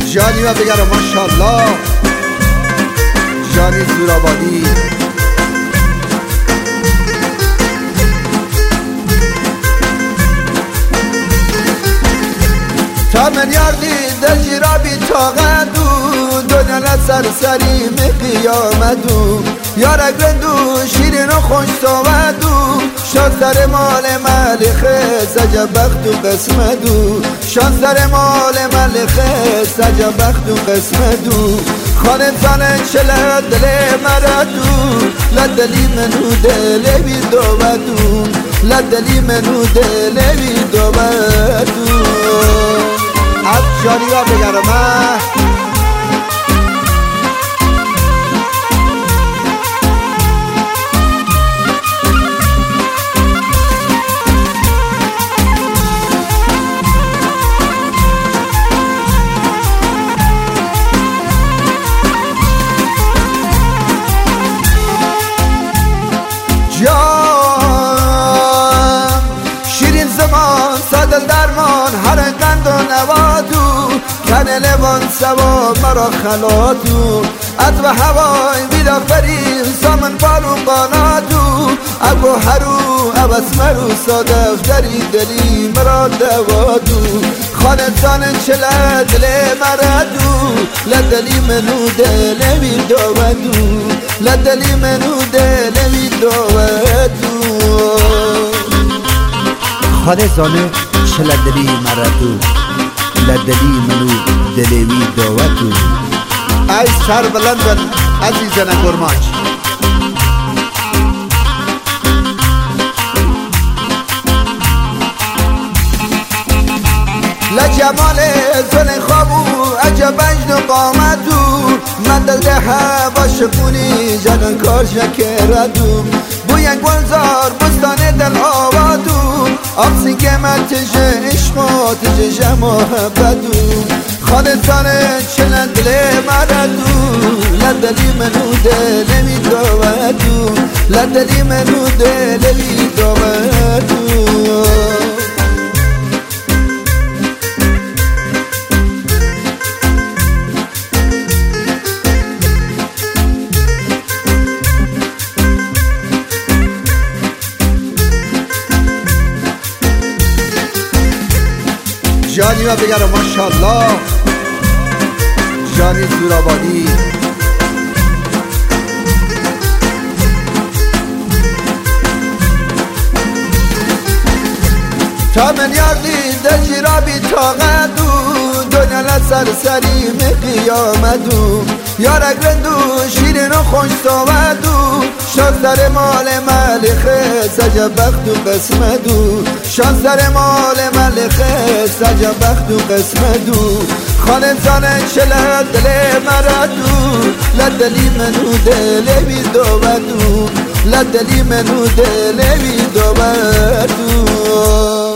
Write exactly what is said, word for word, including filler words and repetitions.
جانی و بگره ماشاءالله جانی زورآبادی. تا من یاردی دل را بی طاقتو دنیا سرسری می قیامتو یارک رندو شیرین و خوش صحبتو شانسر مال ملخه سجب بخت و قسمتو شانسر مال ملخه سجب بخت و قسمتو خانه زانه چله دل مراتو لدلی منو دل بی دوبتو لدلی منو دل بی دوبتو. از جانی را بگرمه شیرین زمان صدل درمان هر قند و نواتو کنه لبان سوا مرا خلاتو از و هوای بیدا فریم سامن بارو قاناتو ابو هرو عبس مرو صادق دری دلی مرا دواتو خانه زانه چله دل مردو لدلی منو دل بی دواتو لدلی منو دل بی دواتو خانه زانه چله دلی مردو لدلی منو دل بی دواتو. ای سر بلند عزیزان گرماج لجمال زن خوابو عجب اجن و قامتو من دل ده باشقونی جنن کار شکردو بوی گلزار بستان دل آبادو آبسی که من تجه عشق و تجه محبتو خانه زانه چنه دل مردو لدلی منو دل می دوبتو لدلی منو دل می دوبتو. جانی و بگره ماشاءالله جانی زورآبادی. تا من یاردی دل را بی طاقتو دنیا سرسری می قیامتو یارک رندو شیرین و خوش صحبتو شانسر مال ملخه سجب بخت و قسمتو شانسر مال ملخه سجب بخت و قسمتو خانه زانه چله دل مردو لدلی منو دل بی دوبتو لدلی منو دل بی دوبتو.